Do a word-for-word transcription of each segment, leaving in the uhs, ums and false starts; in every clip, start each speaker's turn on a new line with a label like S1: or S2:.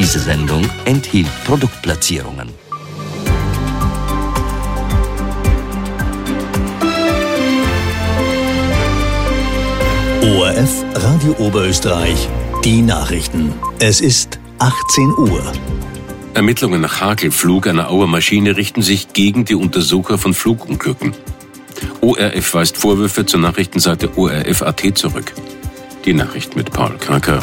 S1: Diese Sendung enthielt Produktplatzierungen.
S2: O R F Radio Oberösterreich, die Nachrichten. Es ist achtzehn Uhr.
S3: Ermittlungen nach Hagelflug einer Auer Maschine richten sich gegen die Untersucher von Flugunglücken. O R F weist Vorwürfe zur Nachrichtenseite O R F Punkt A T zurück. Die Nachricht mit Paul Kraker.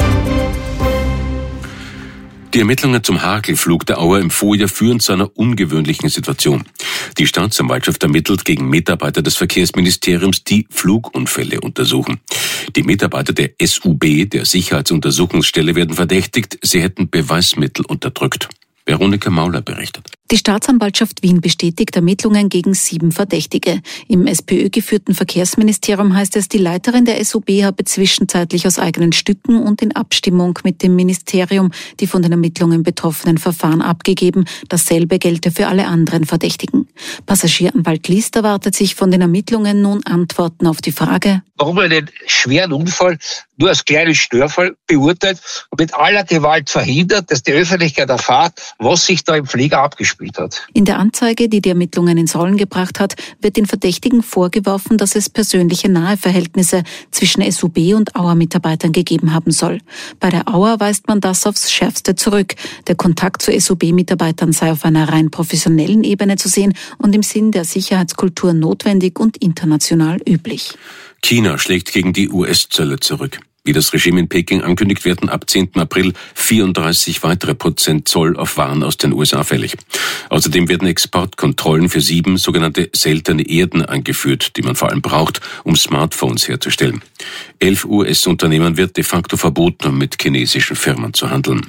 S3: Die Ermittlungen zum Hagelflug der Auer im Vorjahr führen zu einer ungewöhnlichen Situation. Die Staatsanwaltschaft ermittelt gegen Mitarbeiter des Verkehrsministeriums, die Flugunfälle untersuchen. Die Mitarbeiter der S U B, der Sicherheitsuntersuchungsstelle, werden verdächtigt, sie hätten Beweismittel unterdrückt. Veronika Mauler berichtet.
S4: Die Staatsanwaltschaft Wien bestätigt Ermittlungen gegen sieben Verdächtige. Im SPÖ-geführten Verkehrsministerium heißt es, die Leiterin der S U B habe zwischenzeitlich aus eigenen Stücken und in Abstimmung mit dem Ministerium die von den Ermittlungen betroffenen Verfahren abgegeben. Dasselbe gelte für alle anderen Verdächtigen. Passagieranwalt List erwartet sich von den Ermittlungen nun Antworten auf die Frage,
S5: warum man den schweren Unfall nur als kleinen Störfall beurteilt und mit aller Gewalt verhindert, dass die Öffentlichkeit erfahrt, was sich da im Flieger abgespielt hat.
S4: In der Anzeige, die die Ermittlungen ins Rollen gebracht hat, wird den Verdächtigen vorgeworfen, dass es persönliche Naheverhältnisse zwischen S U B und Auer-Mitarbeitern gegeben haben soll. Bei der Auer weist man das aufs Schärfste zurück. Der Kontakt zu S U B-Mitarbeitern sei auf einer rein professionellen Ebene zu sehen und im Sinn der Sicherheitskultur notwendig und international üblich.
S3: China schlägt gegen die U S-Zölle zurück. Wie das Regime in Peking ankündigt, werden ab zehnten April vierunddreißig weitere Prozent Zoll auf Waren aus den U S A fällig. Außerdem werden Exportkontrollen für sieben sogenannte seltene Erden eingeführt, die man vor allem braucht, um Smartphones herzustellen. Elf U S-Unternehmen wird de facto verboten, um mit chinesischen Firmen zu handeln.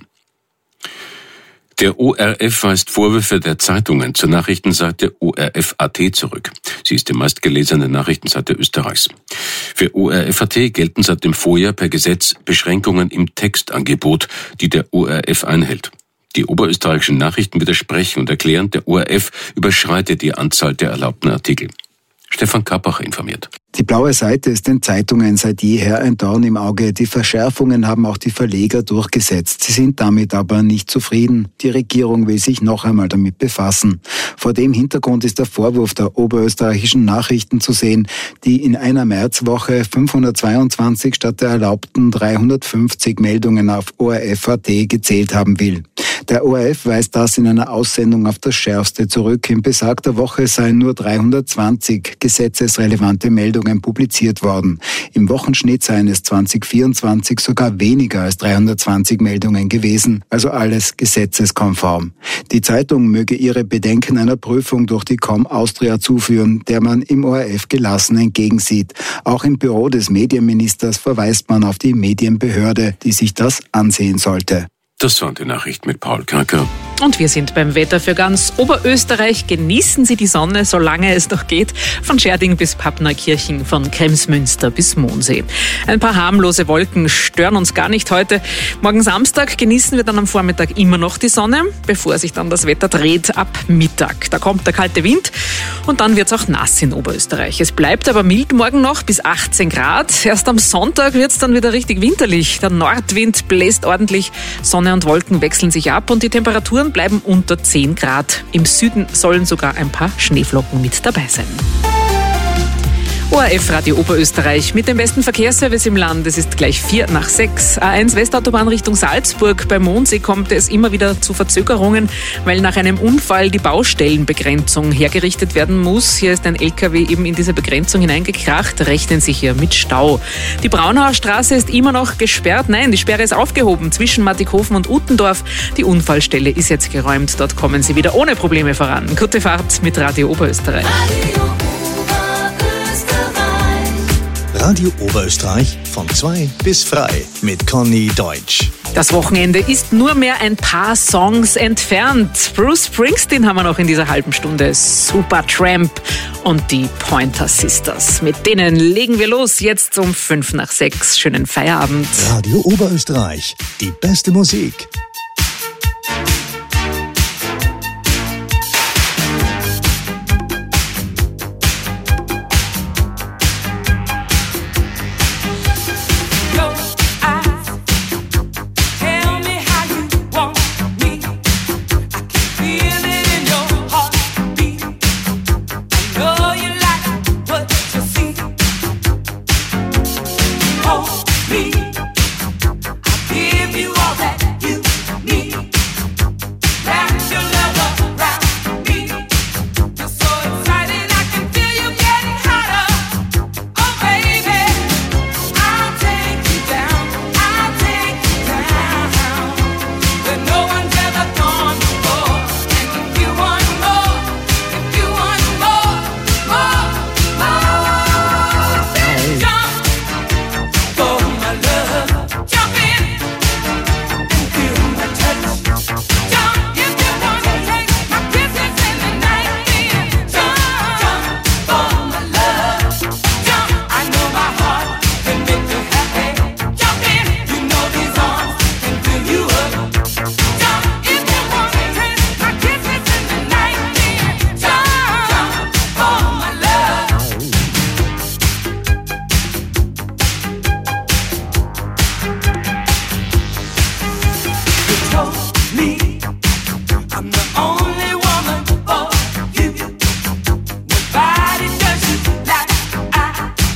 S3: Der O R F weist Vorwürfe der Zeitungen zur Nachrichtenseite O R F Punkt A T zurück. Sie ist die meistgelesene Nachrichtenseite Österreichs. Für O R F Punkt A T gelten seit dem Vorjahr per Gesetz Beschränkungen im Textangebot, die der O R F einhält. Die oberösterreichischen Nachrichten widersprechen und erklären, der O R F überschreitet die Anzahl der erlaubten Artikel. Stefan Kappacher informiert.
S6: Die blaue Seite ist den Zeitungen seit jeher ein Dorn im Auge. Die Verschärfungen haben auch die Verleger durchgesetzt. Sie sind damit aber nicht zufrieden. Die Regierung will sich noch einmal damit befassen. Vor dem Hintergrund ist der Vorwurf der oberösterreichischen Nachrichten zu sehen, die in einer Märzwoche fünfhundertzweiundzwanzig statt der erlaubten dreihundertfünfzig Meldungen auf O R F Punkt A T gezählt haben will. Der O R F weist das in einer Aussendung auf das Schärfste zurück. In besagter Woche seien nur dreihundertzwanzig gesetzesrelevante Meldungen publiziert worden. Im Wochenschnitt seien es zwanzig vierundzwanzig sogar weniger als dreihundertzwanzig Meldungen gewesen, also alles gesetzeskonform. Die Zeitung möge ihre Bedenken einer Prüfung durch die Com Austria zuführen, der man im O R F gelassen entgegensieht. Auch im Büro des Medienministers verweist man auf die Medienbehörde, die sich das ansehen sollte.
S3: Das waren die Nachrichten mit Paul Kraker.
S7: Und wir sind beim Wetter für ganz Oberösterreich. Genießen Sie die Sonne, solange es noch geht. Von Scherding bis Pappneukirchen, von Kremsmünster bis Mondsee. Ein paar harmlose Wolken stören uns gar nicht heute. Morgen Samstag genießen wir dann am Vormittag immer noch die Sonne, bevor sich dann das Wetter dreht ab Mittag. Da kommt der kalte Wind und dann wird es auch nass in Oberösterreich. Es bleibt aber mild morgen noch bis achtzehn Grad. Erst am Sonntag wird es dann wieder richtig winterlich. Der Nordwind bläst ordentlich, Sonne und Wolken wechseln sich ab und die Temperaturen bleiben unter zehn Grad. Im Süden sollen sogar ein paar Schneeflocken mit dabei sein. O R F Radio Oberösterreich mit dem besten Verkehrsservice im Land. Es ist gleich vier nach sechs. A eins Westautobahn Richtung Salzburg. Bei Mondsee kommt es immer wieder zu Verzögerungen, weil nach einem Unfall die Baustellenbegrenzung hergerichtet werden muss. Hier ist ein L K W eben in diese Begrenzung hineingekracht. Rechnen Sie hier mit Stau. Die Braunauer Straße ist immer noch gesperrt. Nein, die Sperre ist aufgehoben zwischen Mattighofen und Uttendorf. Die Unfallstelle ist jetzt geräumt. Dort kommen Sie wieder ohne Probleme voran. Gute Fahrt mit Radio Oberösterreich.
S2: Radio Oberösterreich von zwei bis frei mit Conny Deutsch.
S7: Das Wochenende ist nur mehr ein paar Songs entfernt. Bruce Springsteen haben wir noch in dieser halben Stunde. Supertramp und die Pointer Sisters. Mit denen legen wir los. Jetzt um fünf nach sechs. Schönen Feierabend.
S2: Radio Oberösterreich. Die beste Musik.
S8: Your eyes tell me how you want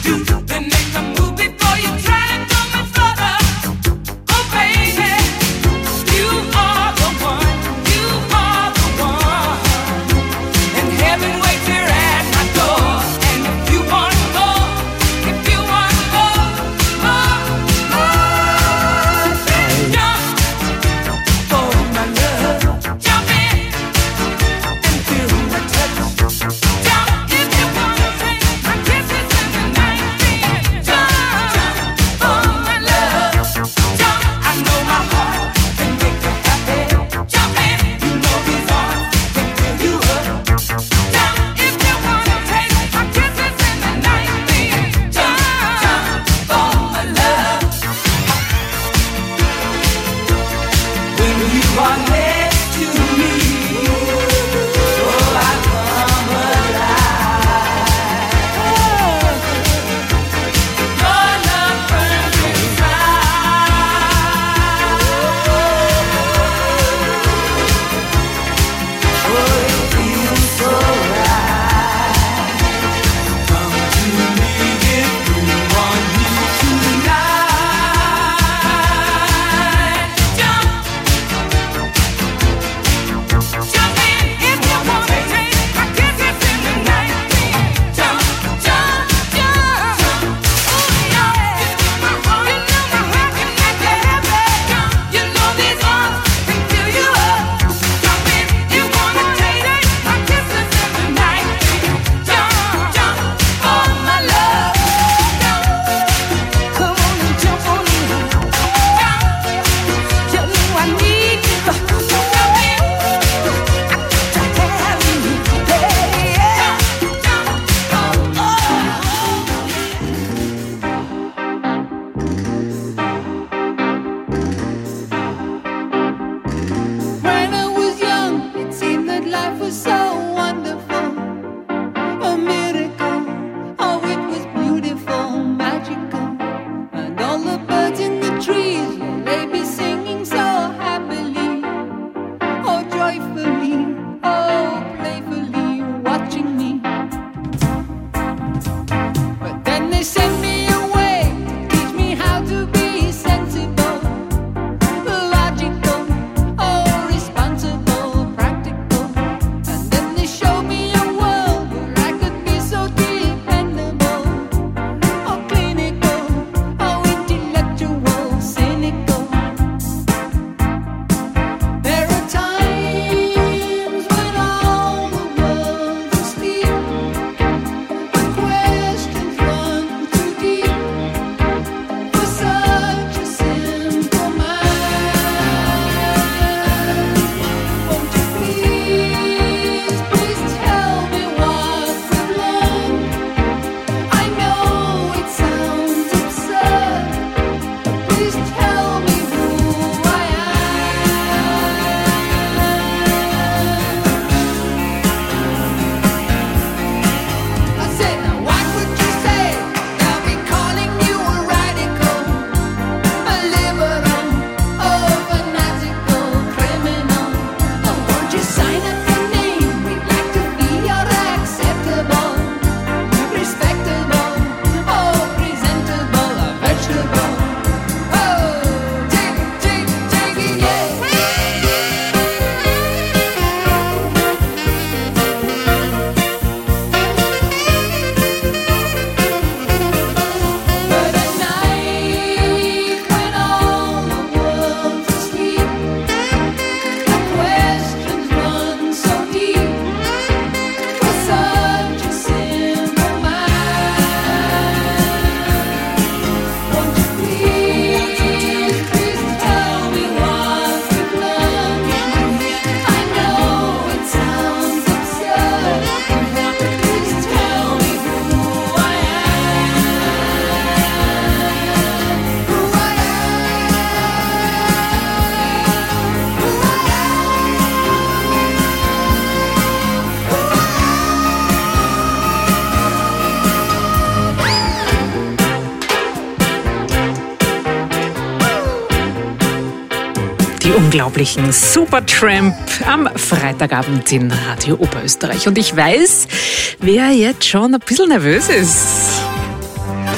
S7: Die unglaublichen Supertramp am Freitagabend in Radio Oberösterreich. Und ich weiß, wer jetzt schon ein bisschen nervös ist.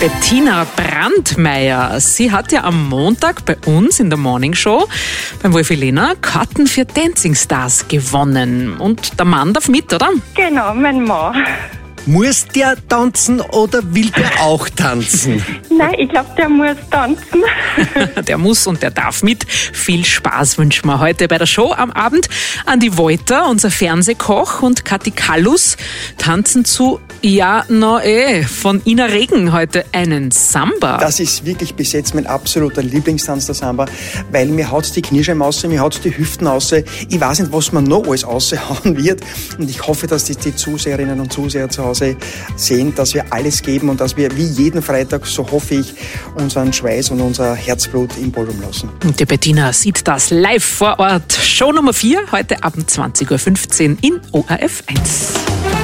S7: Bettina Brandmeier. Sie hat ja am Montag bei uns in der Morning Show beim Wolfi Lehner Karten für Dancing Stars gewonnen. Und der Mann darf mit, oder?
S8: Genau, mein Mann.
S9: Muss der tanzen oder will der auch tanzen?
S8: Nein, ich glaube, der muss tanzen.
S7: Der muss und der darf mit. Viel Spaß wünschen wir heute bei der Show am Abend. Andi Wolter, unser Fernsehkoch, und Kathi Kallus tanzen zu Ja, no eh von Ina Regen heute einen Samba.
S10: Das ist wirklich bis jetzt mein absoluter Lieblingstanz, der Samba, weil mir haut's die Kniescheiben raus, mir haut's die Hüften raus. Ich weiß nicht, was man noch alles raushauen wird, und ich hoffe, dass die, die Zuseherinnen und Zuseher zu Hause sehen, dass wir alles geben und dass wir wie jeden Freitag, so hoffe ich, unseren Schweiß und unser Herzblut im Ballroom lassen.
S7: Und die Bettina sieht das live vor Ort. Show Nummer vier, heute Abend zwanzig Uhr fünfzehn in O R F eins.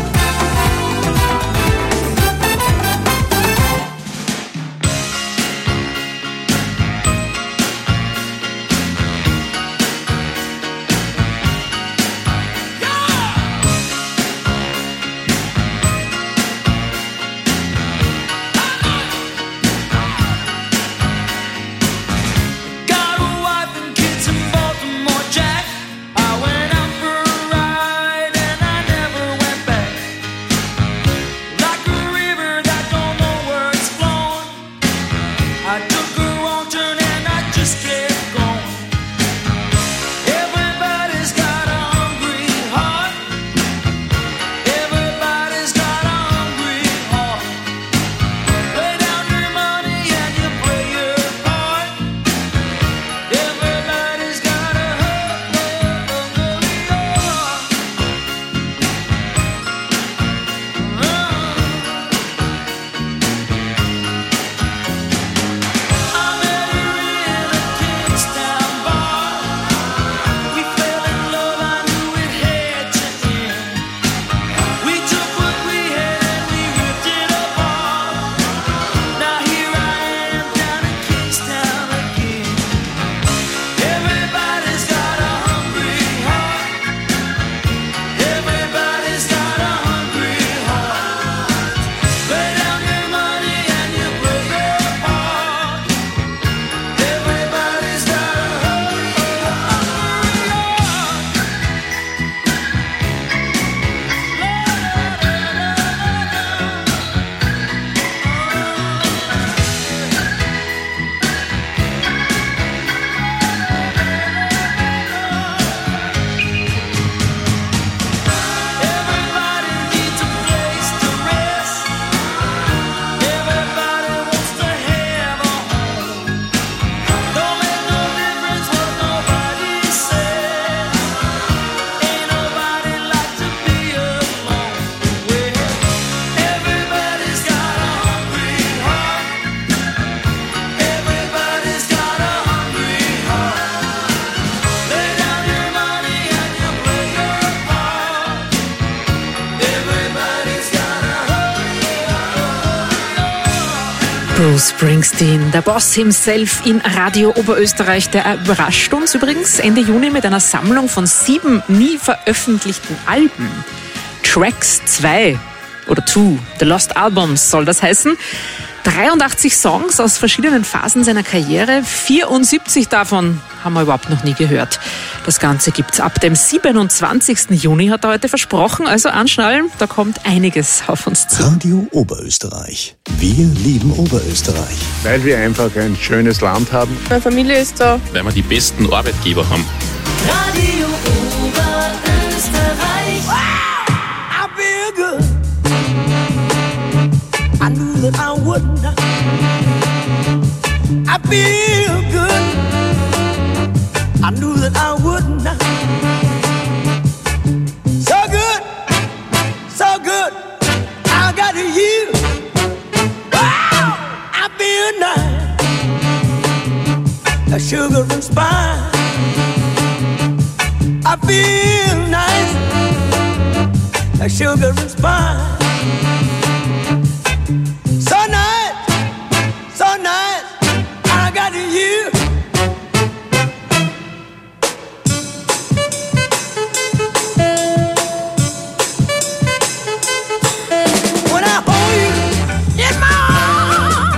S7: Bruce Springsteen, der Boss himself in Radio Oberösterreich, der überrascht uns übrigens Ende Juni mit einer Sammlung von sieben nie veröffentlichten Alben. Tracks zwei oder Two, The Lost Albums soll das heißen. dreiundachtzig Songs aus verschiedenen Phasen seiner Karriere, vierundsiebzig davon haben wir überhaupt noch nie gehört. Das Ganze gibt's ab dem siebenundzwanzigsten Juni, hat er heute versprochen. Also anschnallen, da kommt einiges auf uns zu.
S2: Radio Oberösterreich. Wir lieben Oberösterreich.
S11: Weil wir einfach ein schönes Land haben.
S12: Meine Familie ist da.
S3: Weil wir die besten Arbeitgeber haben.
S13: Radio Oberösterreich.
S14: Wow, I feel good. I knew that I wouldn't. I feel good. I knew that I wouldn't. So good, so good. I got you. Wow, I feel nice. A sugar and spice. I feel nice. A sugar and spice. When I hold you in my arms,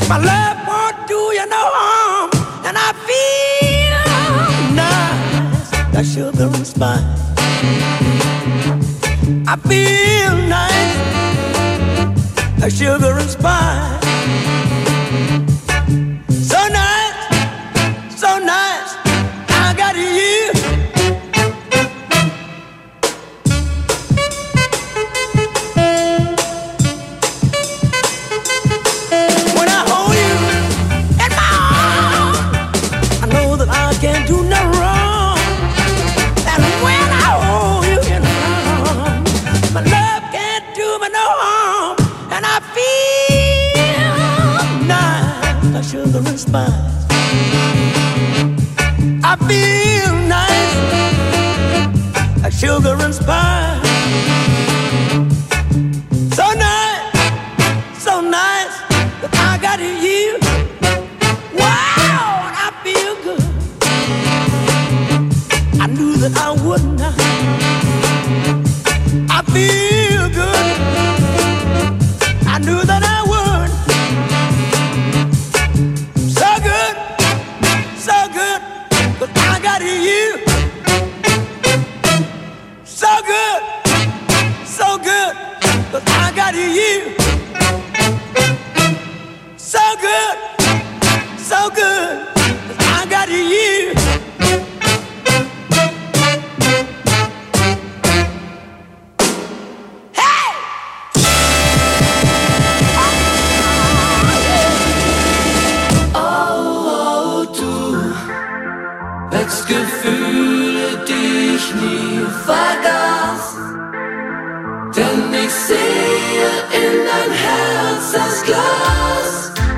S14: My love won't do you no harm, and I feel nice like sugar and spice. I feel nice like sugar and spice. So nice, so nice, I got you. When I hold you in my arms, I know that I can't do no wrong. And when I hold you in my arms, my love can't do me no harm. And I feel nice like sugar and spice. I feel nice like sugar and spice. So nice, so nice that I got you. Wow, and I feel good. I knew that I would not. I feel good. I knew that I would. So good, so good, but I got you. So good, so good, but I got you. So good, so good, but I got you.
S12: Gefühle, die ich nie vergaß. Denn ich sehe in dein Herz das Glas.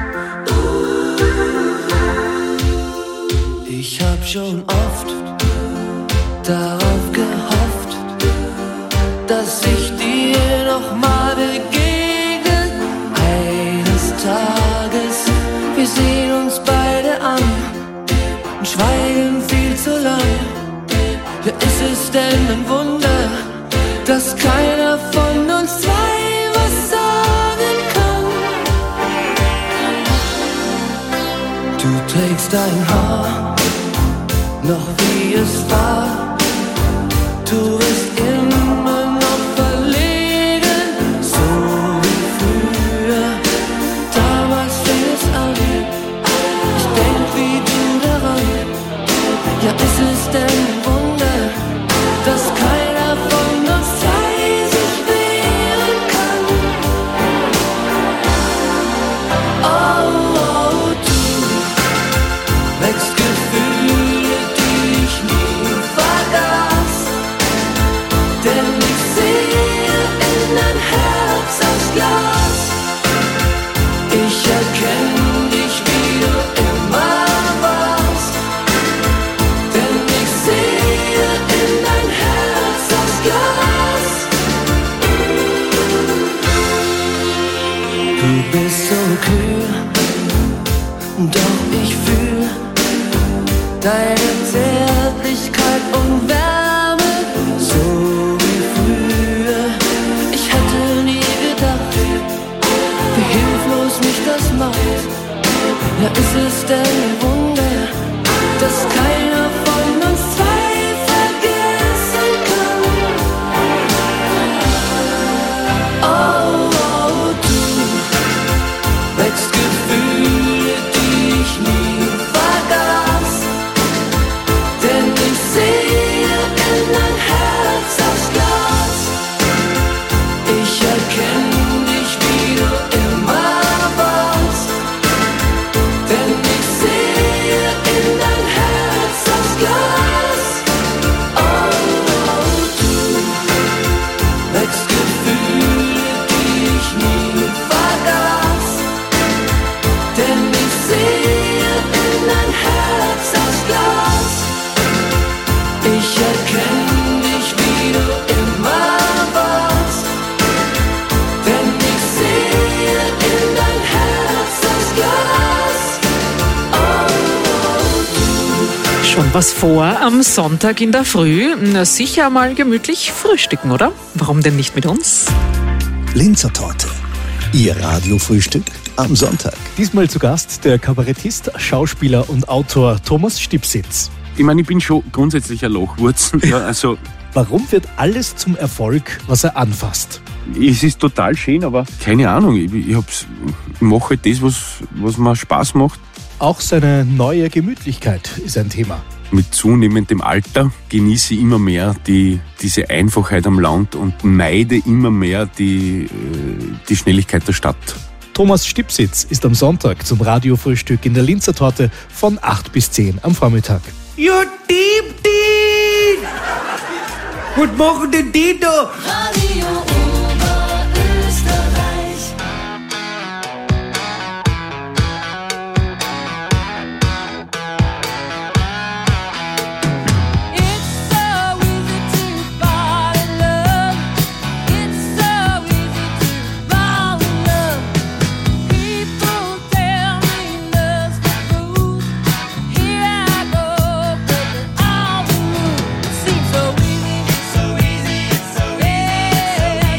S12: Ich hab schon oft darauf gehofft, dass ich dir noch mal begegne. Eines Tages, wir sehen uns beide an und schweigen viel zu lang. Ja, ist es denn ein Wunder, dass keiner von uns zwei was sagen kann? Du trägst dein Haar noch wie es war. Du bist immer noch verlegen, so wie früher. Damals fing es an, ich denk wie du daran. Ja, ist es denn ein Wunder, dass keiner von uns zwei sich wehren kann? Oh, oh, du wächst Gefühle, die ich nie vergaß. Denn ich sehe in dein Herz aus Glas. Ich erkenn dich, wie du immer warst. Denn ich sehe in dein Herz aus Glas. Du bist so kühl, doch ich fühl deine Zärtlichkeit und Wärme, so wie früher. Ich hätte nie gedacht, wie hilflos mich das macht. Ja, ist es denn ein Wunder, dass keiner von uns zwei vergessen kann? Oh, oh, du wächst Gefühle, die ich nie vergaß. Denn ich sehe in dein Herz aus Glas. Ich erkenn dich, wie du immer warst. Denn ich sehe in dein Herz aus Glas. Oh, oh, du wächst Gefühle, die ich nie vergaß. Denn ich sehe in dein Herz aus Glas. Ich erkenn dich, wie du immer warst. Denn ich sehe in dein Herz aus Glas. Oh, oh,
S7: Schon was vor am Sonntag in der Früh? Na, sicher mal gemütlich frühstücken, oder? Warum denn nicht mit uns?
S2: Linzer Torte. Ihr Radiofrühstück am Sonntag.
S13: Diesmal zu Gast der Kabarettist, Schauspieler und Autor Thomas Stipsitz.
S3: Ich meine, ich bin schon grundsätzlich ein Lochwurzen. Ja, also
S13: Warum wird alles zum Erfolg, was er anfasst?
S3: Es ist total schön, aber keine Ahnung. Ich, ich, hab's, ich mache halt das, was, was mir Spaß macht.
S13: Auch seine neue Gemütlichkeit ist ein Thema.
S3: Mit zunehmendem Alter genieße ich immer mehr die, diese Einfachheit am Land und meide immer mehr die, die Schnelligkeit der Stadt.
S13: Thomas Stipsitz ist am Sonntag zum Radiofrühstück in der Linzer Torte von acht bis zehn am Vormittag.
S9: Ja, Dieb, Dieb! Was machen denn die da?
S12: Radio Oberösterreich. It's so easy to fall in love. It's so easy to fall in love. People tell me love's the truth. Here I go, breaking all the rules. It seems so easy, so easy, so easy, so easy.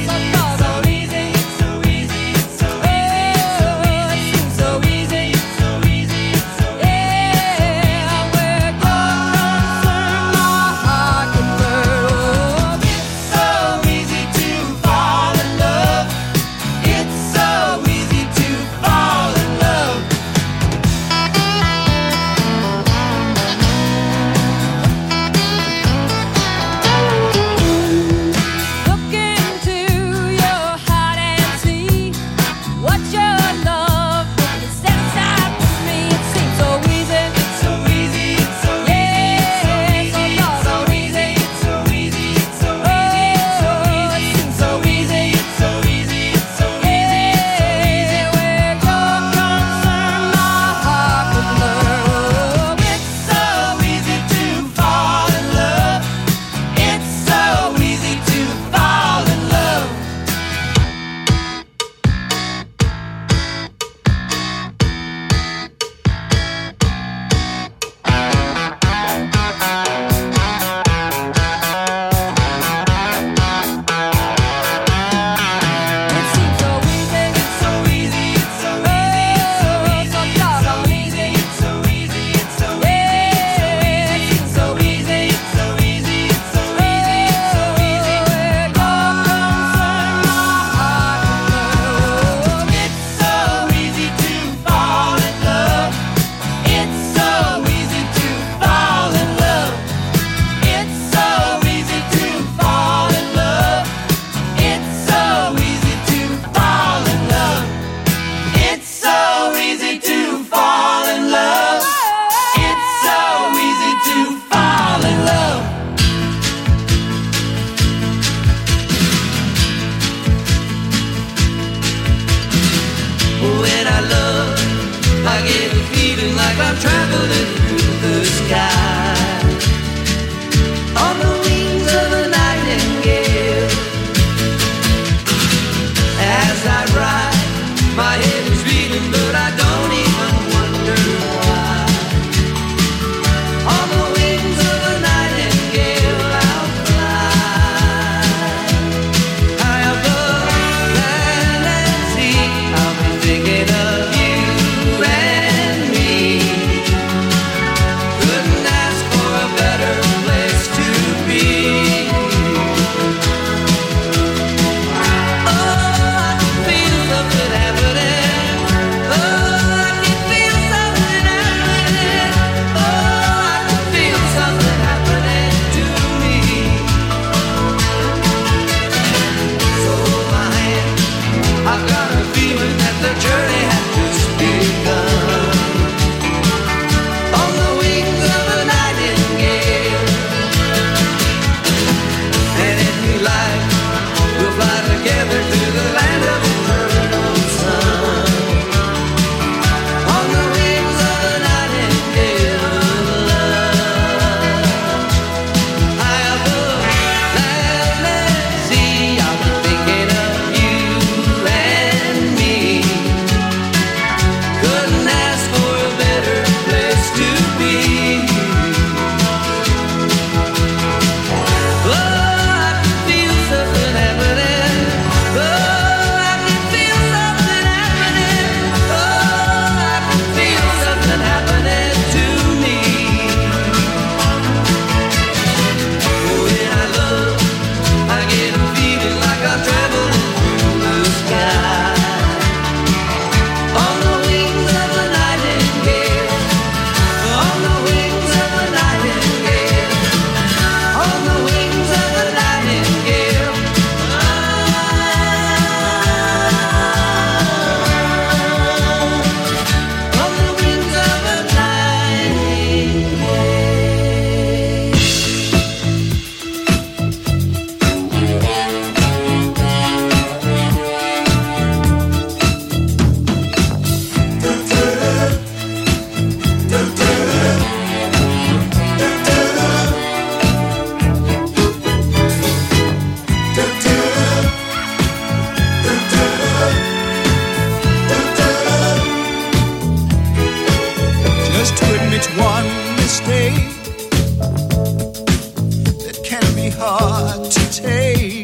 S15: take.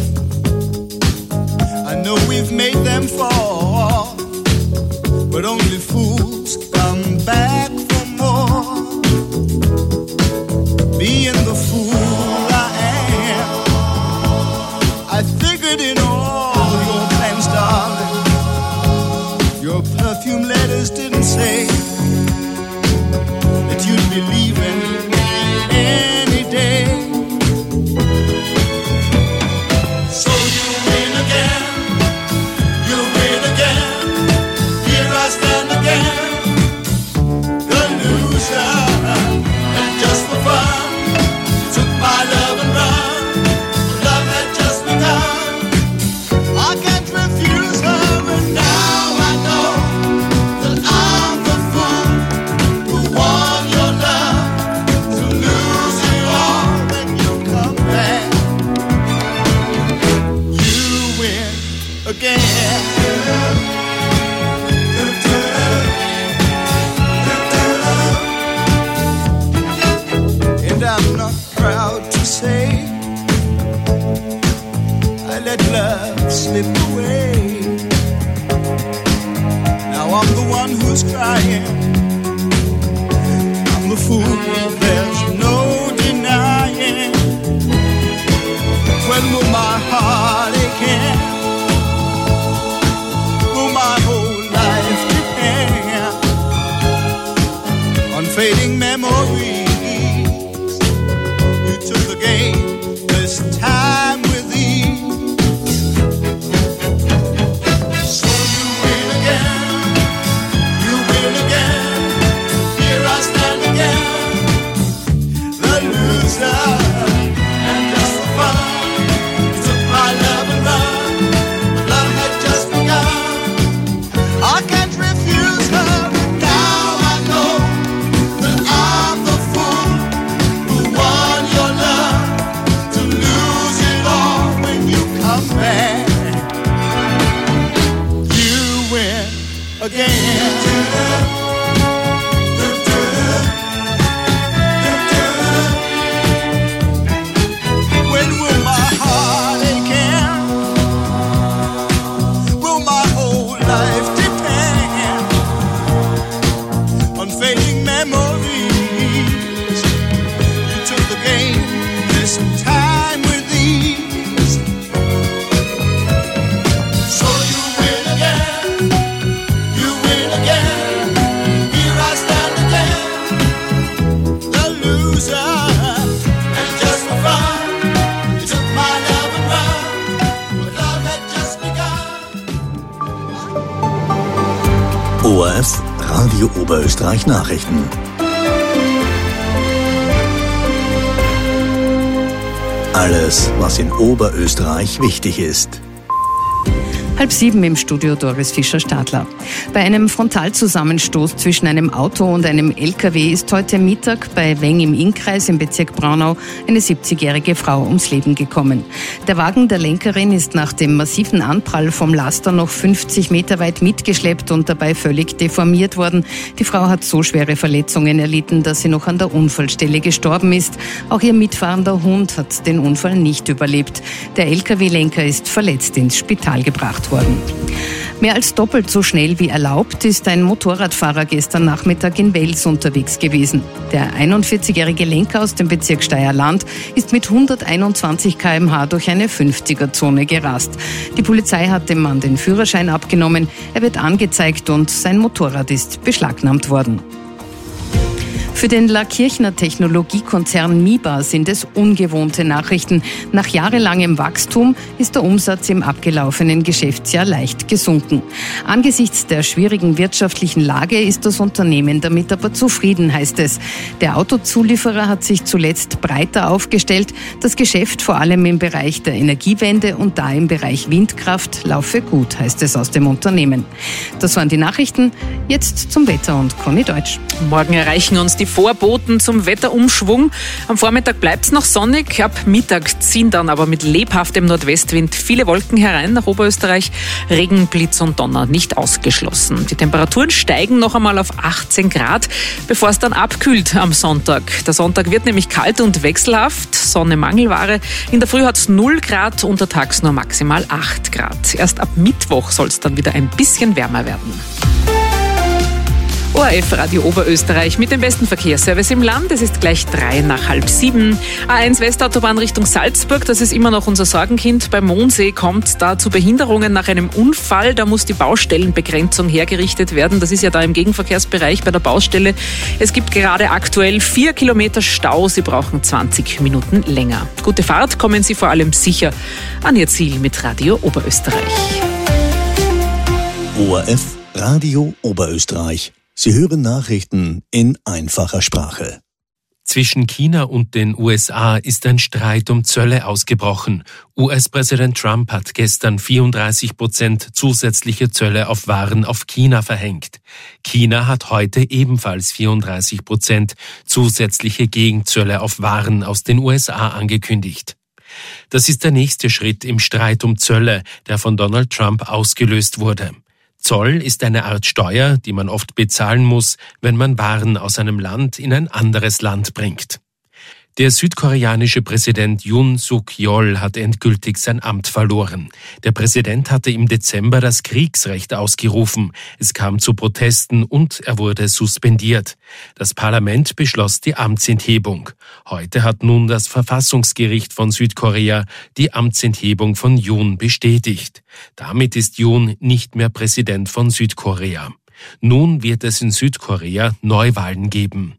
S15: I know we've made them fall, but only fools come back for more. Being the fool I am, I figured in all your plans, darling, your perfume letters didn't say that you'd be leaving any day. So you win again, you win again, here I stand again, the loser, and just for fun, took my love and run, love had just begun, I can't refuse her, and now I know that I'm the fool who won your love, to lose it all when you come back, you win again. And I'm not proud to say I let love slip away. Now I'm the one who's crying, I'm the fool, there's no denying. When will my heart again? Will my whole life depend on fading memories? You took the game this time with ease. So you win again, you win again, here I stand again, the loser, and just for fun, you took my love and run, but love had just begun, I can't refuse her, but now I know that I'm the fool who won your love, to lose it all when you come back, you win again. When will my heart again? Will my whole life depend on fading memories? You took the game this time with ease. So you win again, you win again, here I stand again, the loser, and just for fun, you took my love and run, but love had just begun.
S2: O R F Radio Oberösterreich Nachrichten. Alles, was in Oberösterreich wichtig ist.
S16: Halb sieben im Studio Doris Fischer-Stadler. Bei einem Frontalzusammenstoß zwischen einem Auto und einem L K W ist heute Mittag bei Weng im Innkreis im Bezirk Braunau eine siebzigjährige Frau ums Leben gekommen. Der Wagen der Lenkerin ist nach dem massiven Anprall vom Laster noch fünfzig Meter weit mitgeschleppt und dabei völlig deformiert worden. Die Frau hat so schwere Verletzungen erlitten, dass sie noch an der Unfallstelle gestorben ist. Auch ihr mitfahrender Hund hat den Unfall nicht überlebt. Der L K W-Lenker ist verletzt ins Spital gebracht worden. Mehr als doppelt so schnell wie erlaubt ist ein Motorradfahrer gestern Nachmittag in Wels unterwegs gewesen. Der einundvierzigjährige Lenker aus dem Bezirk Steierland ist mit hunderteinundzwanzig Kilometer pro Stunde durch eine fünfziger-Zone gerast. Die Polizei hat dem Mann den Führerschein abgenommen, er wird angezeigt und sein Motorrad ist beschlagnahmt worden. Für den Laakirchner Technologiekonzern MIBA sind es ungewohnte Nachrichten. Nach jahrelangem Wachstum ist der Umsatz im abgelaufenen Geschäftsjahr leicht gesunken. Angesichts der schwierigen wirtschaftlichen Lage ist das Unternehmen damit aber zufrieden, heißt es. Der Autozulieferer hat sich zuletzt breiter aufgestellt. Das Geschäft vor allem im Bereich der Energiewende und da im Bereich Windkraft laufe gut, heißt es aus dem Unternehmen. Das waren die Nachrichten. Jetzt zum Wetter und Conny Deutsch.
S7: Morgen erreichen uns die die Vorboten zum Wetterumschwung. Am Vormittag bleibt es noch sonnig, ab Mittag ziehen dann aber mit lebhaftem Nordwestwind viele Wolken herein nach Oberösterreich. Regen, Blitz und Donner nicht ausgeschlossen. Die Temperaturen steigen noch einmal auf achtzehn Grad, bevor es dann abkühlt am Sonntag. Der Sonntag wird nämlich kalt und wechselhaft, Sonne Mangelware. In der Früh hat es null Grad, untertags nur maximal acht Grad. Erst ab Mittwoch soll es dann wieder ein bisschen wärmer werden. O R F Radio Oberösterreich mit dem besten Verkehrsservice im Land. Es ist gleich drei nach halb sieben. A eins Westautobahn Richtung Salzburg, das ist immer noch unser Sorgenkind. Beim Mondsee kommt da zu Behinderungen nach einem Unfall. Da muss die Baustellenbegrenzung hergerichtet werden. Das ist ja da im Gegenverkehrsbereich bei der Baustelle. Es gibt gerade aktuell vier Kilometer Stau. Sie brauchen zwanzig Minuten länger. Gute Fahrt, kommen Sie vor allem sicher an Ihr Ziel mit Radio Oberösterreich.
S2: O R F Radio Oberösterreich. Sie hören Nachrichten in einfacher Sprache.
S17: Zwischen China und den U S A ist ein Streit um Zölle ausgebrochen. U S-Präsident Trump hat gestern vierunddreißig Prozent zusätzliche Zölle auf Waren auf China verhängt. China hat heute ebenfalls vierunddreißig Prozent zusätzliche Gegenzölle auf Waren aus den U S A angekündigt. Das ist der nächste Schritt im Streit um Zölle, der von Donald Trump ausgelöst wurde. Zoll ist eine Art Steuer, die man oft bezahlen muss, wenn man Waren aus einem Land in ein anderes Land bringt. Der südkoreanische Präsident Yoon Suk-yeol hat endgültig sein Amt verloren. Der Präsident hatte im Dezember das Kriegsrecht ausgerufen. Es kam zu Protesten und er wurde suspendiert. Das Parlament beschloss die Amtsenthebung. Heute hat nun das Verfassungsgericht von Südkorea die Amtsenthebung von Yoon bestätigt. Damit ist Yoon nicht mehr Präsident von Südkorea. Nun wird es in Südkorea Neuwahlen geben.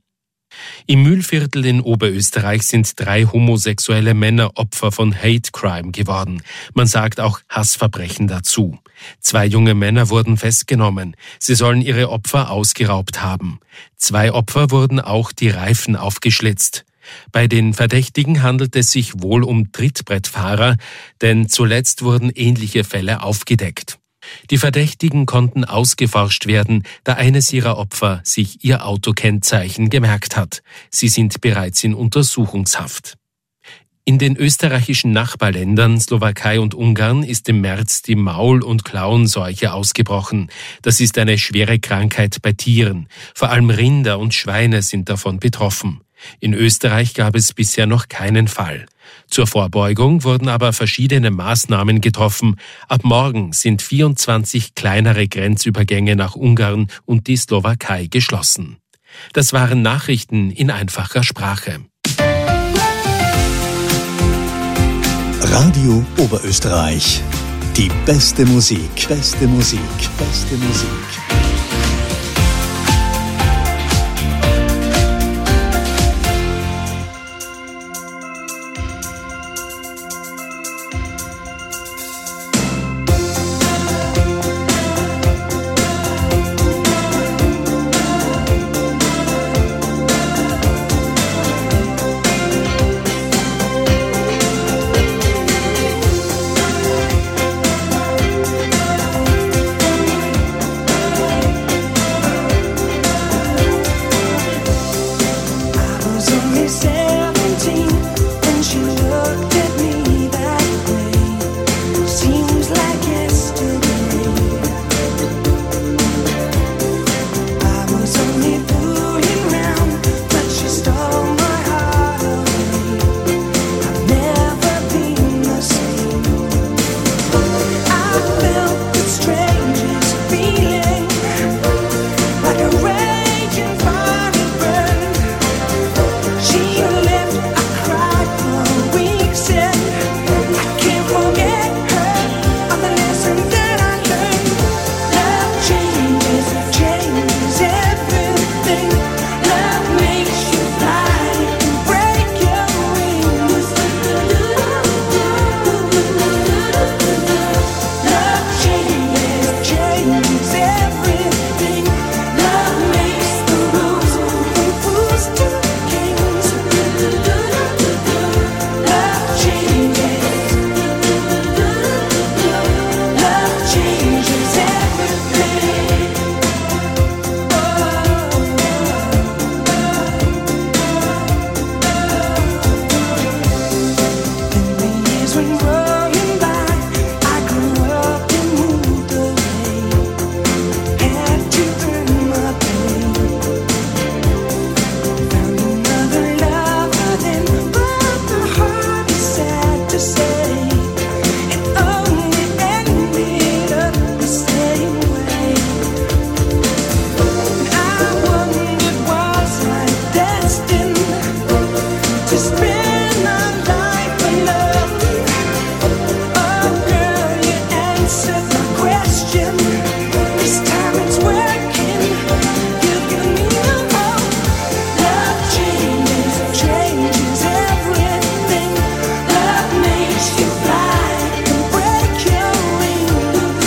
S17: Im Mühlviertel in Oberösterreich sind drei homosexuelle Männer Opfer von Hate Crime geworden. Man sagt auch Hassverbrechen dazu. Zwei junge Männer wurden festgenommen. Sie sollen ihre Opfer ausgeraubt haben. Zwei Opfer wurden auch die Reifen aufgeschlitzt. Bei den Verdächtigen handelt es sich wohl um Trittbrettfahrer, denn zuletzt wurden ähnliche Fälle aufgedeckt. Die Verdächtigen konnten ausgeforscht werden, da eines ihrer Opfer sich ihr Autokennzeichen gemerkt hat. Sie sind bereits in Untersuchungshaft. In den österreichischen Nachbarländern Slowakei und Ungarn ist im März die Maul- und Klauenseuche ausgebrochen. Das ist eine schwere Krankheit bei Tieren. Vor allem Rinder und Schweine sind davon betroffen. In Österreich gab es bisher noch keinen Fall. Zur Vorbeugung wurden aber verschiedene Maßnahmen getroffen. Ab morgen sind vierundzwanzig kleinere Grenzübergänge nach Ungarn und die Slowakei geschlossen. Das waren Nachrichten in einfacher Sprache.
S2: Radio Oberösterreich. Die beste Musik. Beste Musik. Beste Musik.
S14: went rolling by. I grew up and moved away. Had to earn my pay. Found another lover then, but my heart is sad to say it only ended up the same way. I wondered, was I destined to spend my life alone? Oh girl, you answered my question. This time it's working. You give me a hope. Love changes, changes everything. Love makes you fly and break your wings.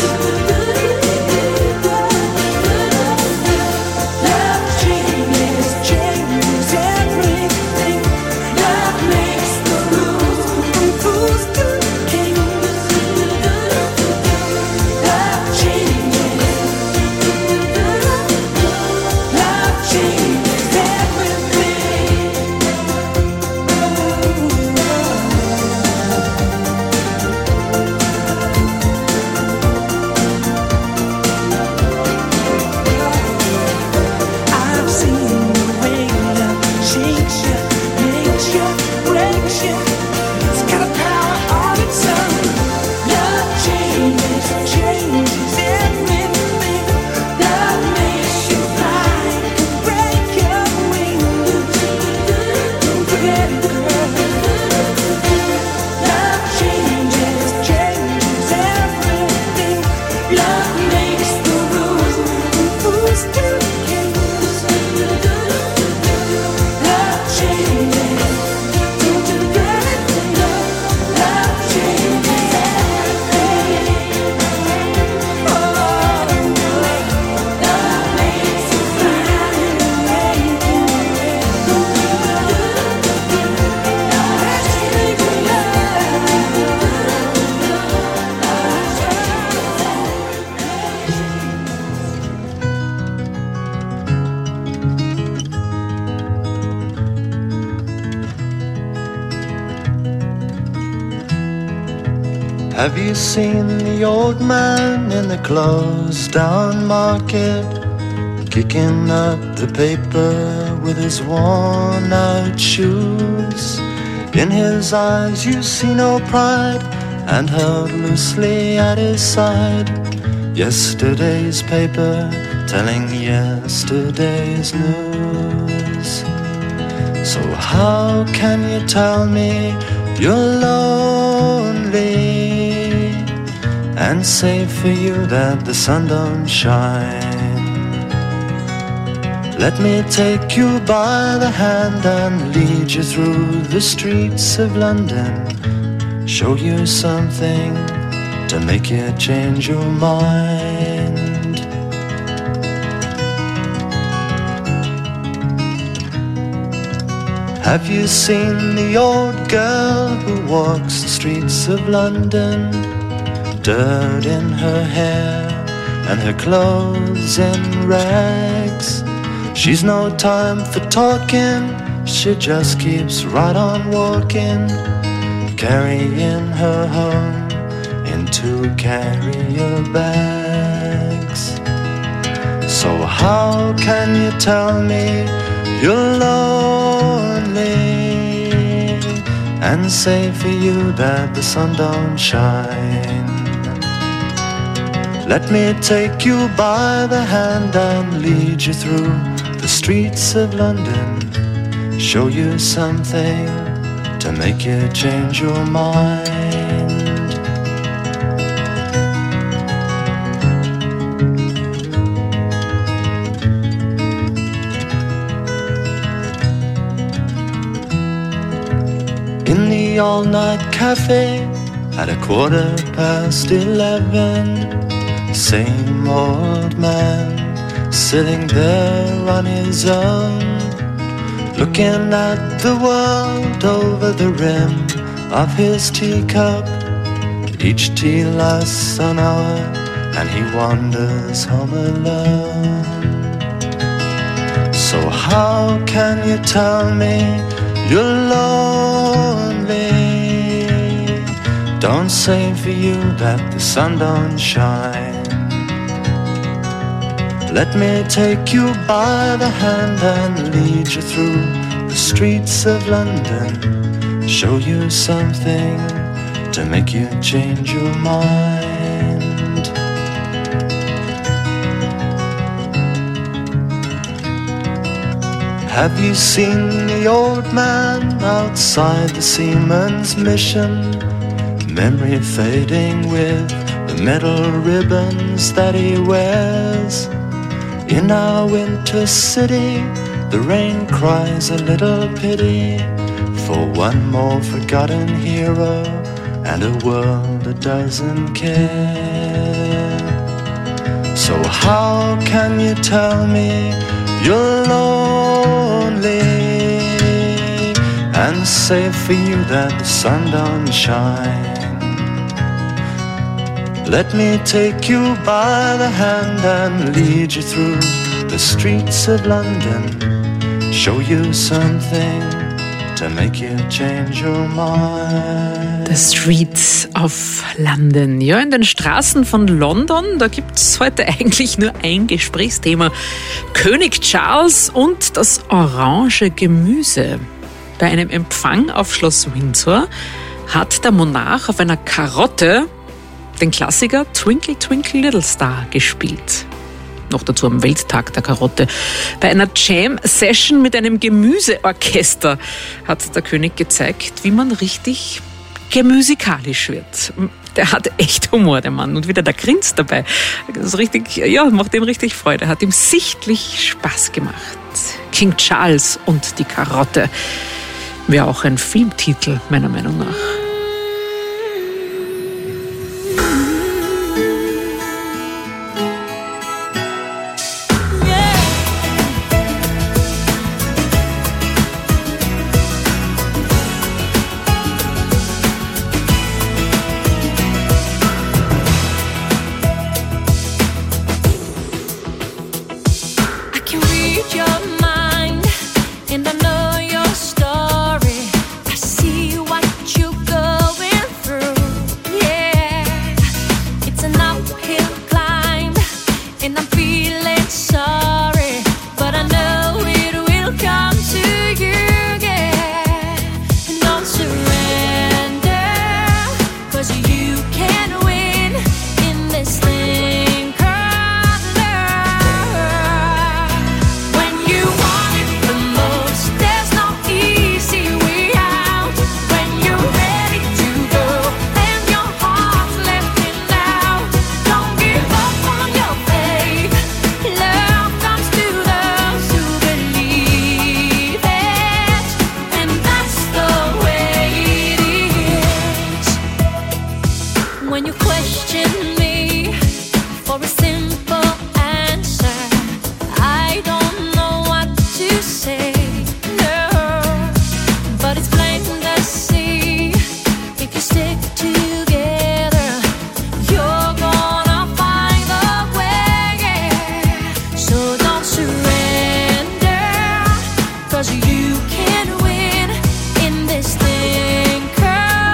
S14: Love changes, changes everything. Love makes the rules from fools to kings. Love changes. Love changes I've seen the way love shakes you, makes you, breaks you. It's got a power of its own. Love changes, changes everything. Love makes you fly and break your wings. Don't forget it, girl. Love changes, changes everything. Love makes the rules from fools to kings. Love changes, don't you get it? Love changes everything. Oh, love makes you fly away.
S18: Have you seen the old man in the closed down market, kicking up the paper with his worn out shoes? In his eyes you see no pride, and held loosely at his side, yesterday's paper telling yesterday's news. So how can you tell me you're lonely and say for you that the sun don't shine? Let me take you by the hand and lead you through the streets of London, show you something to make you change your mind. Have you seen the old girl who walks the streets of London, dirt in her hair and her clothes in rags? She's no time for talking, she just keeps right on walking, carrying her home in two carrier bags. So how can you tell me you're lonely and say for you that the sun don't shine? Let me take you by the hand and lead you through the streets of London, show you something to make you change your mind. In the all-night cafe at a quarter past eleven, same old man sitting there on his own, looking at the world over the rim of his teacup. Each tea lasts an hour and he wanders home alone. So how can you tell me you're lonely Don't say for you that the sun don't shine. Let me take you by the hand and lead you through the streets of London. Show you something to make you change your mind. Have you seen the old man outside the Seaman's Mission? Memory fading with the metal ribbons that he wears. In our winter city, the rain cries a little pity for one more forgotten hero and a world that doesn't care. So how can you tell me you're lonely and say for you that the sun don't shine? Let me take you by the hand and lead you through the streets of London. Show you something to make you change your mind.
S7: The Streets of London. Ja, in den Straßen von London, da gibt es heute eigentlich nur ein Gesprächsthema. König Charles und das orange Gemüse. Bei einem Empfang auf Schloss Windsor hat der Monarch auf einer Karotte den Klassiker Twinkle Twinkle Little Star gespielt. Noch dazu am Welttag der Karotte. Bei einer Jam-Session mit einem Gemüseorchester hat der König gezeigt, wie man richtig gemüsikalisch wird. Der hat echt Humor, der Mann. Und wieder der grinst dabei. Das ist richtig, ja, macht ihm richtig Freude. Hat ihm sichtlich Spaß gemacht. King Charles und die Karotte. Wäre auch ein Filmtitel, meiner Meinung nach.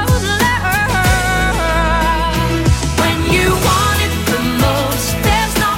S19: When you want it the most, there's no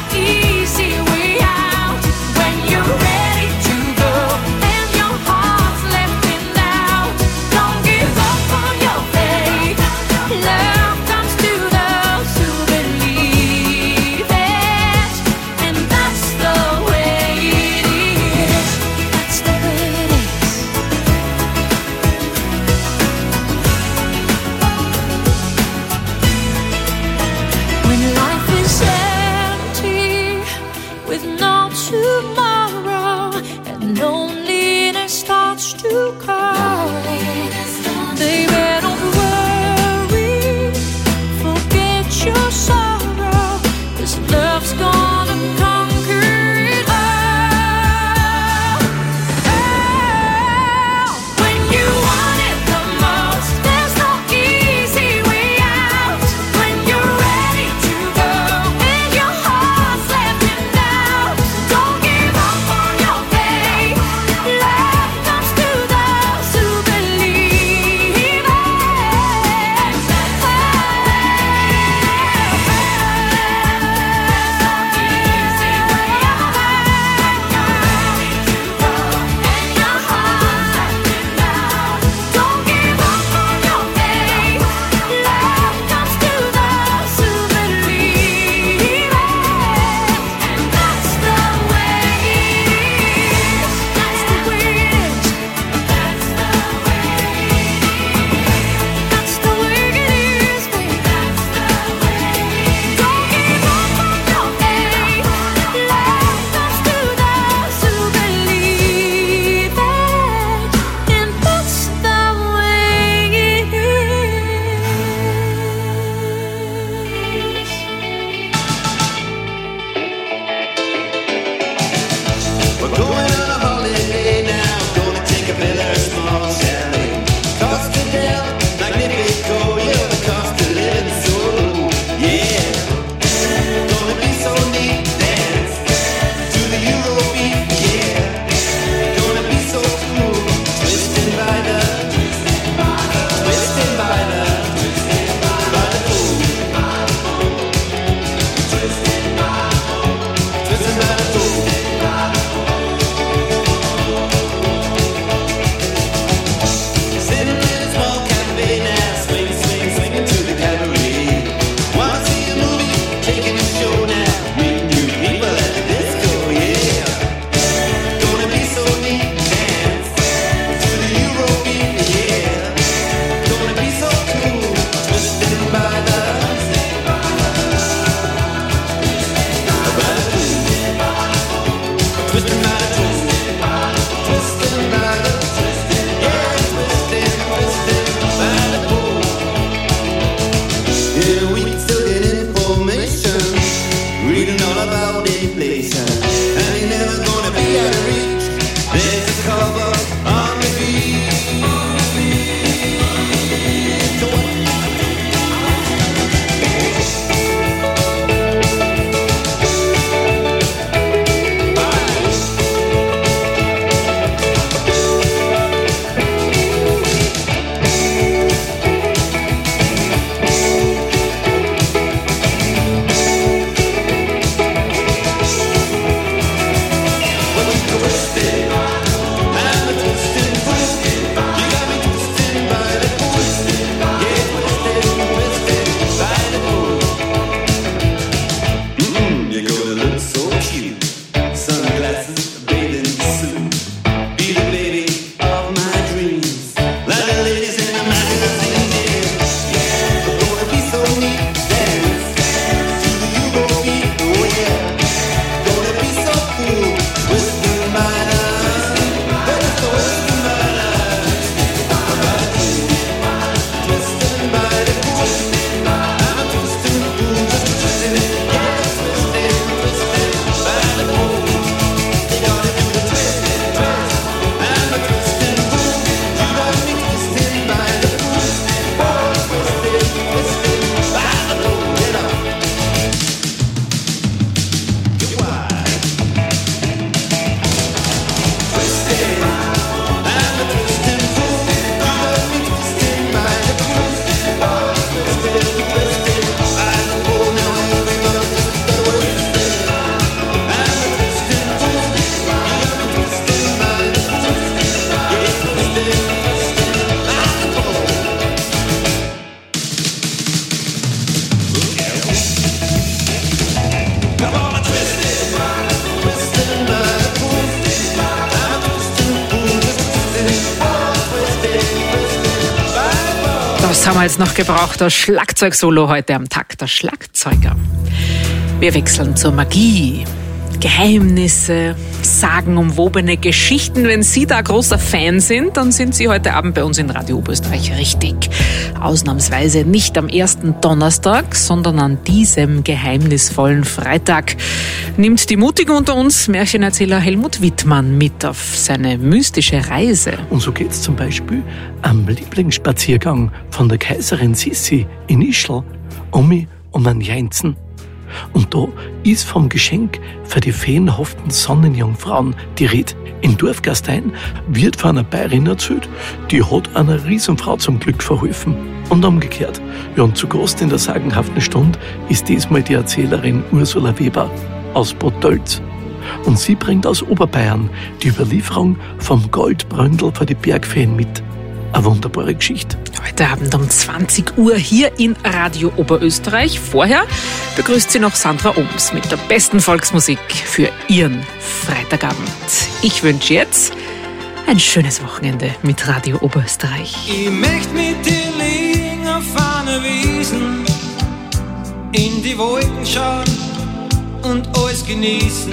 S7: haben wir jetzt noch gebraucht, das Schlagzeugsolo heute am Tag der Schlagzeuger. Wir wechseln zur Magie. Geheimnisse, sagenumwobene Geschichten. Wenn Sie da großer Fan sind, dann sind Sie heute Abend bei uns in Radio Oberösterreich richtig. Ausnahmsweise nicht am ersten Donnerstag, sondern an diesem geheimnisvollen Freitag nimmt die Mutige unter uns Märchenerzähler Helmut Wittmann mit auf seine mystische Reise.
S19: Und so geht's zum Beispiel am Lieblingsspaziergang von der Kaiserin Sissi in Ischl um mich und einen Jeinzen. Und da ist vom Geschenk für die feenhaften Sonnenjungfrauen die Rede. In Dorfgastein wird von einer Bayerin erzählt, die hat einer Riesenfrau zum Glück verholfen. Und umgekehrt. Ja, und zu Gast in der sagenhaften Stunde ist diesmal die Erzählerin Ursula Weber aus Bad Tölz. Und sie bringt aus Oberbayern die Überlieferung vom Goldbründel für die Bergfeen mit. Eine wunderbare Geschichte.
S7: Heute Abend um zwanzig Uhr hier in Radio Oberösterreich. Vorher begrüßt sie noch Sandra Ohms mit der besten Volksmusik für Ihren Freitagabend. Ich wünsche jetzt ein schönes Wochenende mit Radio Oberösterreich.
S14: Ich möchte mit dir liegen auf einer Wiesen, in die Wolken schauen und alles genießen.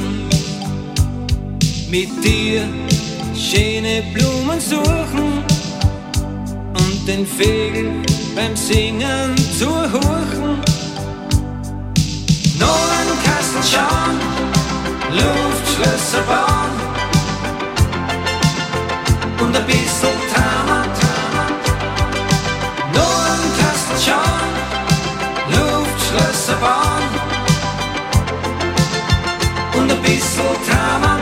S14: Mit dir schöne Blumen suchen und den Vögeln beim Singen zuhören. Noch ein Kastel schauen, Luftschlösser bauen und ein bisschen Drama. Noch ein Kastel schauen, Luftschlösser bauen und ein bisschen Drama.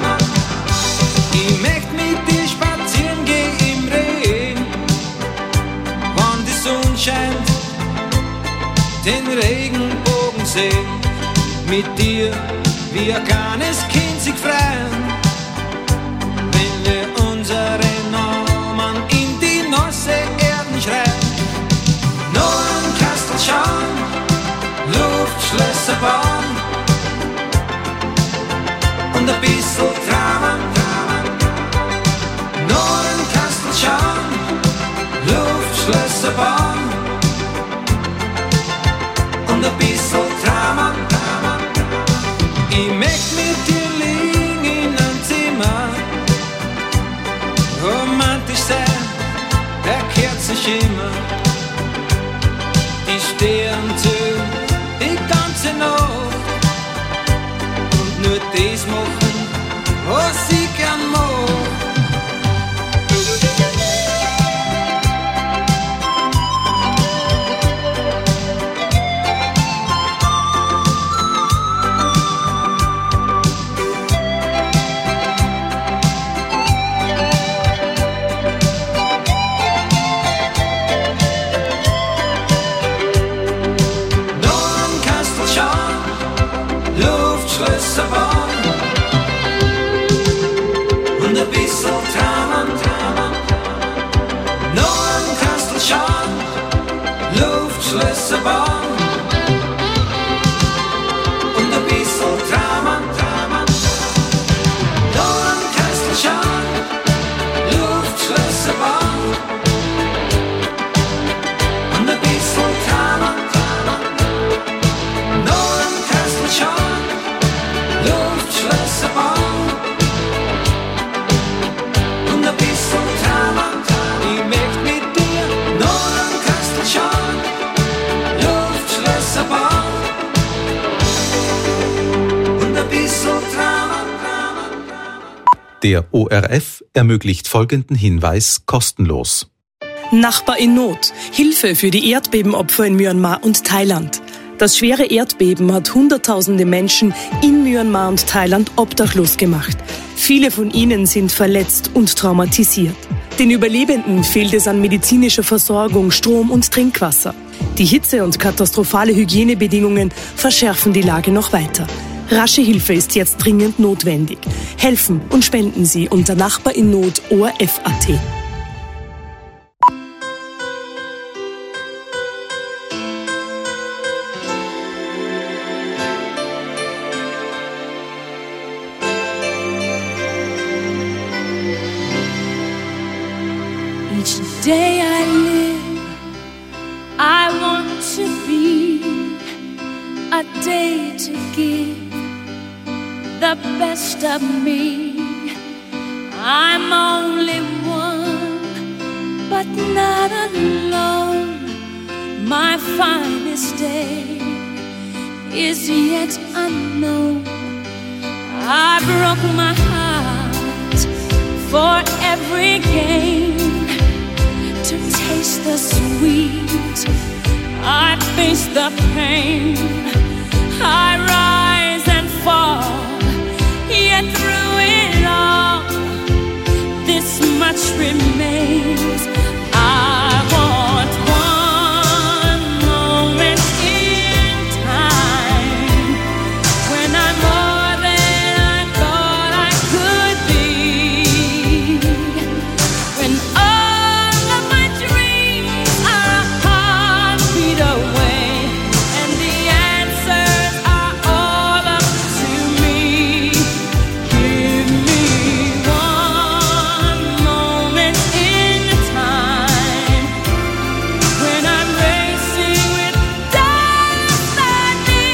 S14: Ich möchte mit dir spazieren gehen im Regen, wann die Sonne scheint, den Regenbogen sehen. Mit dir wie ein kleines Kind sich freuen, wenn wir unsere Namen in die nasse Erden schreiben. Noch ein Kastel schauen, Luftschlösser bauen und ein bisschen Drama. Noch ein Kastel schauen, Luftschlösser bauen und ein bisschen Drama. Ich möchte mit dir liegen in einem Zimmer, romantisch sein, der Kerzenschimmer, die Sterne zählen die ganze Nacht und nur das machen, was ich gern mag. Luftschlösser bauen und ein bisschen Drama. Noch ein Kastel schauen, Luftschlösser bauen und ein bisschen Drama. Noch ein Kastel schauen, Luftschlösser bauen und ein bisschen Drama. Noch ein Kastel schauen, Luftschlösser bauen und ein bisschen Drama. Ich möchte mit dir noch ein Kastel schauen, Luftschlösser bauen und ein bisschen Drama.
S20: Der O R F ermöglicht folgenden Hinweis kostenlos.
S21: Nachbar in Not. Hilfe für die Erdbebenopfer in Myanmar und Thailand. Das schwere Erdbeben hat Hunderttausende Menschen in Myanmar und Thailand obdachlos gemacht. Viele von ihnen sind verletzt und traumatisiert. Den Überlebenden fehlt es an medizinischer Versorgung, Strom und Trinkwasser. Die Hitze und katastrophale Hygienebedingungen verschärfen die Lage noch weiter. Rasche Hilfe ist jetzt dringend notwendig. Helfen und spenden Sie unter Nachbar in Not O R F Punkt A T.
S22: Each day I live
S1: the best of me. I'm only one, but not alone. My finest day is yet unknown. I broke my heart for every gain. To taste the sweet, I face the pain. I rise and fall, yet through it all, this much remains. I want one moment in time when I'm more than I thought I could be. When all of my dreams are a heartbeat away, and the answers are all up to me. Give me one moment in time when I'm racing with destiny.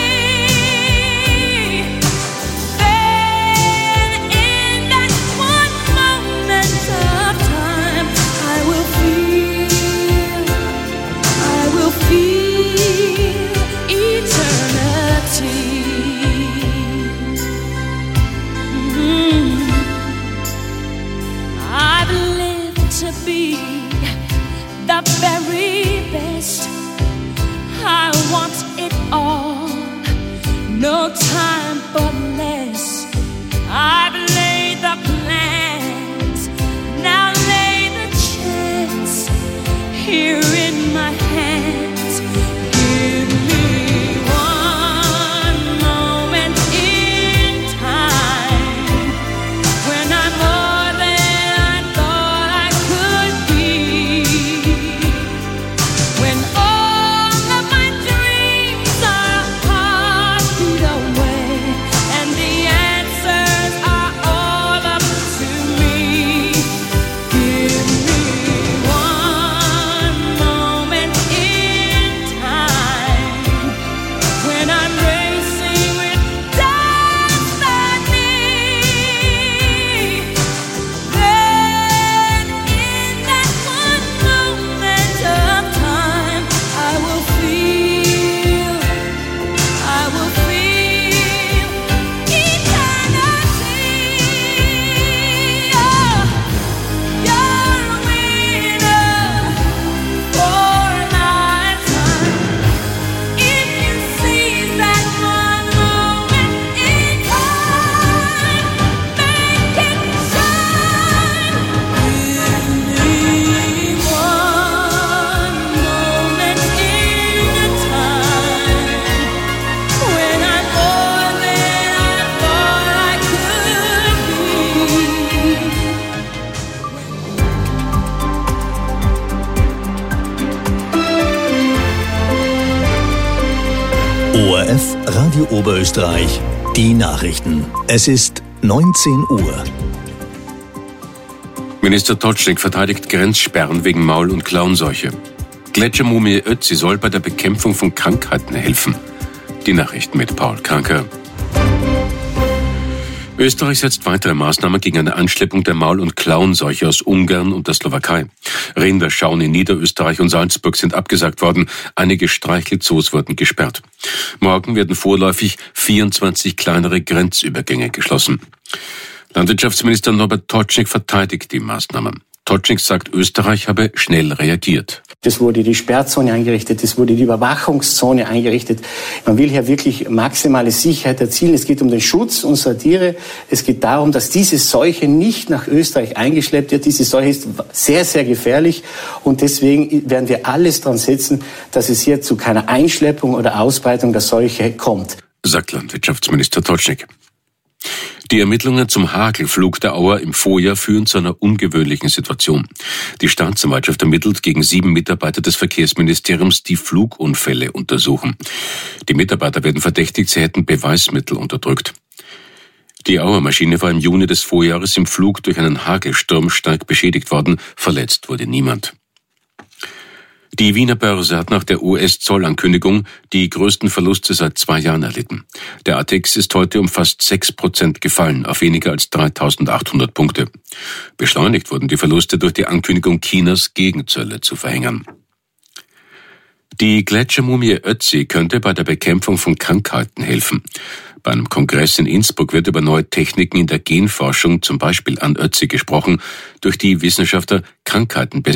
S1: Then in that one moment of time, I will feel, I will feel eternity. Mhm. I've lived to be the very best. I want it all, no time for less. I've laid the plans, now lay the chance here in my hands. Give me one moment in time when I'm more than I thought I could be. When all of my dreams are a heartbeat away, and the answers are all up to me. Give me one moment in time when I'm racing with destiny. Then in that one moment of time, I will feel, I will feel eternity. Oh, you're a winner for a lifetime. If you seize that one moment in time, make it shine. Give me one moment in time when I'm more than I thought I could be.
S2: O R F Radio Oberösterreich, die Nachrichten. Es ist neunzehn Uhr.
S3: Minister Tocznik verteidigt Grenzsperren wegen Maul- und Klauenseuche. Gletschermumie Ötzi soll bei der Bekämpfung von Krankheiten helfen. Die Nachrichten mit Paul Kranker. Österreich setzt weitere Maßnahmen gegen eine Anschleppung der Maul- und Klauenseuche aus Ungarn und der Slowakei. Rinderschauen in Niederösterreich und Salzburg sind abgesagt worden. Einige Streichelzoos wurden gesperrt. Morgen werden vorläufig vierundzwanzig kleinere Grenzübergänge geschlossen. Landwirtschaftsminister Norbert Tocznik verteidigt die Maßnahmen. Tocznik sagt, Österreich habe schnell reagiert.
S22: Es wurde die Sperrzone eingerichtet, es wurde die Überwachungszone eingerichtet. Man will hier wirklich maximale Sicherheit erzielen. Es geht um den Schutz unserer Tiere. Es geht darum, dass diese Seuche nicht nach Österreich eingeschleppt wird. Diese Seuche ist sehr, sehr gefährlich. Und deswegen werden wir alles dran setzen, dass es hier zu keiner Einschleppung oder Ausbreitung der Seuche kommt,
S3: sagt Landwirtschaftsminister Tocznik. Die Ermittlungen zum Hagelflug der Auer im Vorjahr führen zu einer ungewöhnlichen Situation. Die Staatsanwaltschaft ermittelt gegen sieben Mitarbeiter des Verkehrsministeriums, die Flugunfälle untersuchen. Die Mitarbeiter werden verdächtigt, sie hätten Beweismittel unterdrückt. Die Auer-Maschine war im Juni des Vorjahres im Flug durch einen Hagelsturm stark beschädigt worden. Verletzt wurde niemand. Die Wiener Börse hat nach der U S-Zollankündigung die größten Verluste seit zwei Jahren erlitten. Der A T X ist heute um fast sechs Prozent gefallen, auf weniger als dreitausendachthundert Punkte. Beschleunigt wurden die Verluste durch die Ankündigung Chinas, Gegenzölle zu verhängen. Die Gletschermumie Ötzi könnte bei der Bekämpfung von Krankheiten helfen. Bei einem Kongress in Innsbruck wird über neue Techniken in der Genforschung, zum Beispiel an Ötzi, gesprochen, durch die Wissenschaftler Krankheiten